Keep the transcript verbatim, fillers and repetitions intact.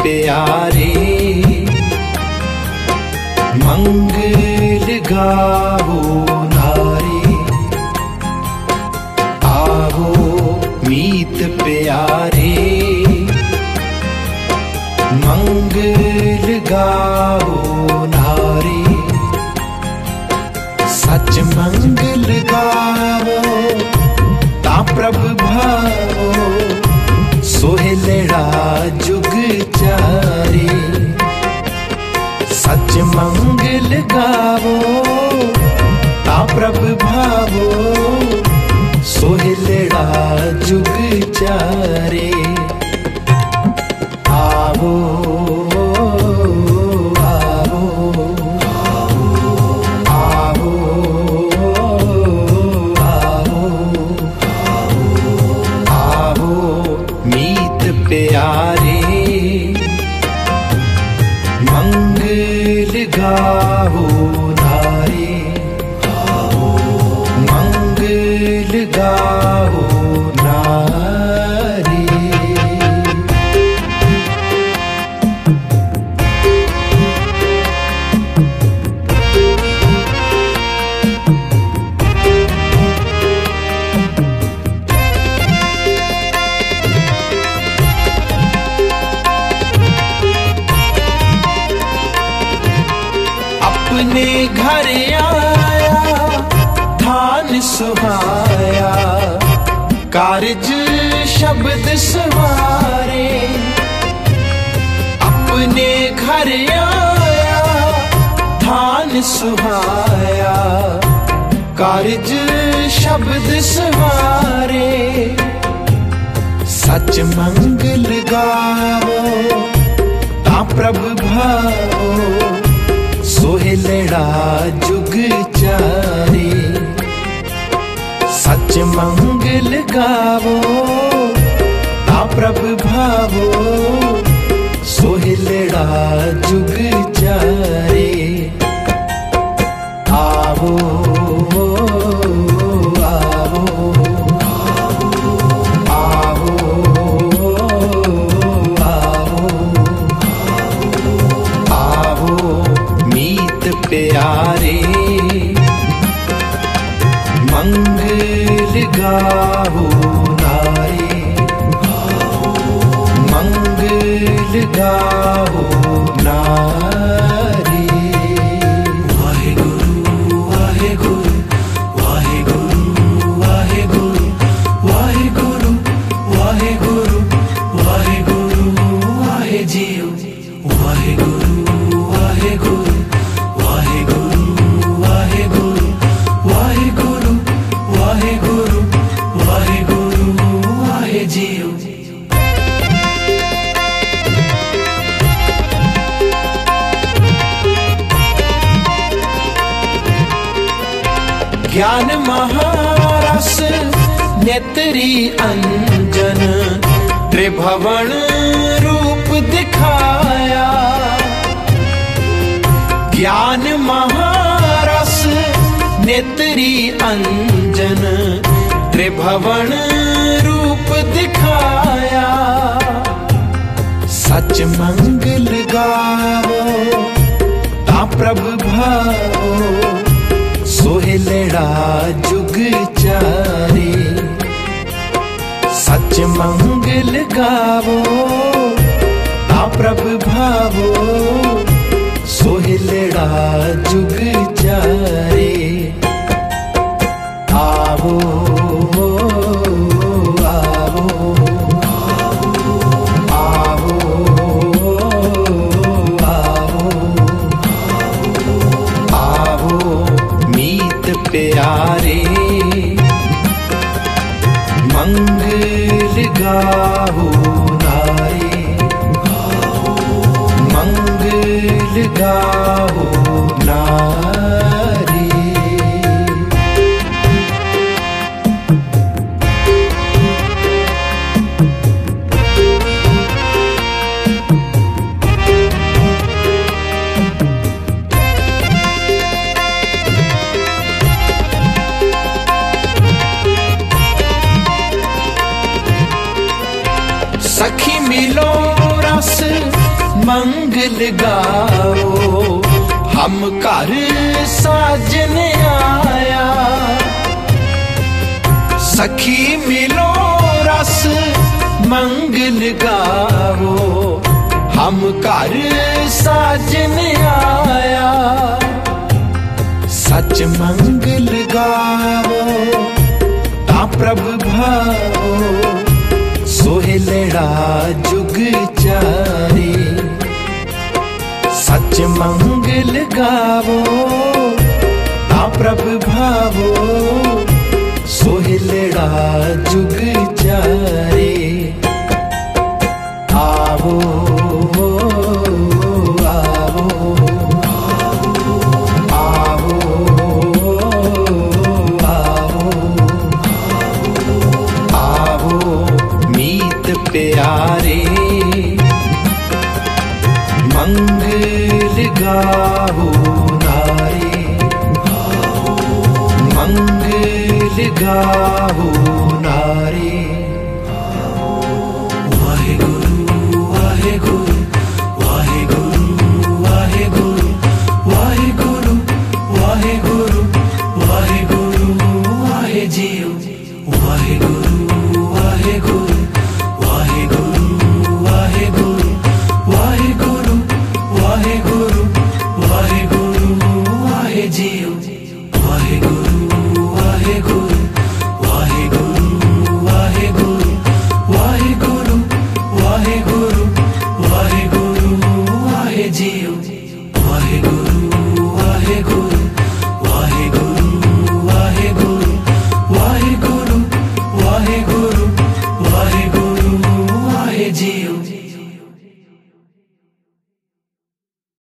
प्यारे, मंगल गावो नारे। आवो मीत प्यारे, मंगल गावो नारे। सच मंगल गावो ता प्रभु भावो, सोहेलड़ा जुग चारे। सच मंगल गावो ता प्रभु भावो, सोहेलड़ा जुग चारे। आवो प्यारे, मंगल गावो नारे। मंगल गावो नारे। अपने घर आया धान सुहाया, कारज शब्द सवारे। अपने घर आया धान सुहाया, कारज शब्द सवारे। सच मंगल गावो ता प्रभु भावो, सोहेलड़ा जुग चारे। सच मंगल गावो ता प्रभु भावो, सोहेलड़ा जुग चारे। आवो प्यारे, मंगल गावो नारे। मंगल गावो नारे। वाहे गुरु वाहे गुरु वाहे गुरु वाहे गुरु वाहे गुरु वाहे गुरु वाहे गुरु वाहे जियो। वाहे गुरु वाहे गुरु ज्ञान महारस नेत्री अंजन, त्रिभुवन रूप दिखाया। ज्ञान महारस नेत्री अंजन, त्रिभुवन रूप दिखाया। सच मंगल गावो ता प्रभु भावो, सोहेलड़ा जुग चारे। सच मंगल गावो ता प्रभु भावो, सोहेलड़ा जुग चारे। आवो प्यारे, मंगल गावो नारे। मंगल गावो नारे। सखी मिलो रस मंगल गाओ हम घर साजन आया। सखी मिलो रस मंगल गाओ हम घर साजन आया। सच मंगल गाओ ता प्रभु भाओ सोहेलड़ा जुग चारे। सच मंगल गावो ता प्रभु भावो सोहेलड़ा जुग चारे। आवो आवो आवो आवो आवो मीत प्यारे। मंगल गाओ नारे मंगल गाओ नारे। वाहे गुरु वाहे गुरु वाहे गुरु वाहे गुरु वाहे गुरु वाहे गुरु वाहे गुरु वाहे जियो। वाहे गुरु वाहे गुरु वाहे गुरु वाहे गुरु वाहे गुरु वाहे गुरु वाहे गुरु वाहे जियो। वाहे गुरु वाहे गुरु वाहे गुरु वाहे गुरु वाहे गुरु वाहे गुरु वाहे गुरु वाहे जियो। वाहे गुरु वाहे गुरु